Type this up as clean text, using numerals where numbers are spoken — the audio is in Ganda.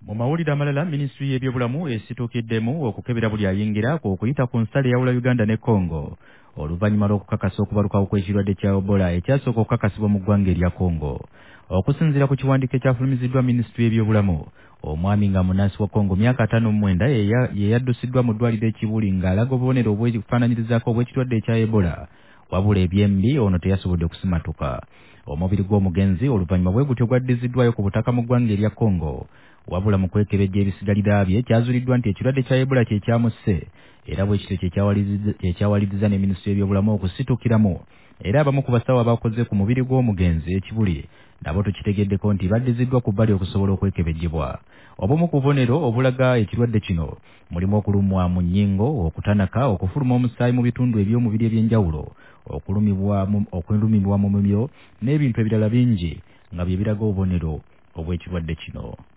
Mu mawulire amalala minisitule y'ebyobulamu esituukiddemu okukebera buli ayingira ku okuyita ku nsalo eyawula Uganda ne Congo oluvannyuma lw'okukakasa okubalukawo kw'ekirwadde kya Ebola ekyasooka okukakasibwa mu ggwanga erya Congo. Okusinziira ku kiwandiiko ekyafulumiziddwa minisitule y'ebyobulamu, omwami nga munnansi wa Congo myaka 59 ye yaddusiddwa mu ddwaliro e Kibuli ng'alaga obubonero obwefaananyirizaako obw'ekirwadde ekya Ebola, wabula ebyembi ono teyasobodde kusimatuka. Omubiri gw'omugenzi oluvannyuma bwe gutyo gwaddiziddwayo ku butaka mu ggwanga erya Congo, wabula mu kwekebejja ebisigalira bye kyazuuliddwa nti ekirwadde kya Ebola kye kyamusse era bwe kityo kyekyawaliriza ne minisitule y'ebyobulamu okusitukiramu, era abamu ku basawo abakoze ku mubiri gw'omugenzi ekibuli nabo tukitegeddeko nti baddiziddwa ku bbali okusobola okwekebejjebwa. Obumu ku bubonero obulaga ekirwadde kino mulimu okulumwa mu nnyingo, okutanaka, okufuluma omusaayi mu bitundu eby'omubiri eby'enjawulo, okulumibwa mu mumiro n'ebintu ebirala bingi nga bye biraga obubonero obw'ekirwadde kino.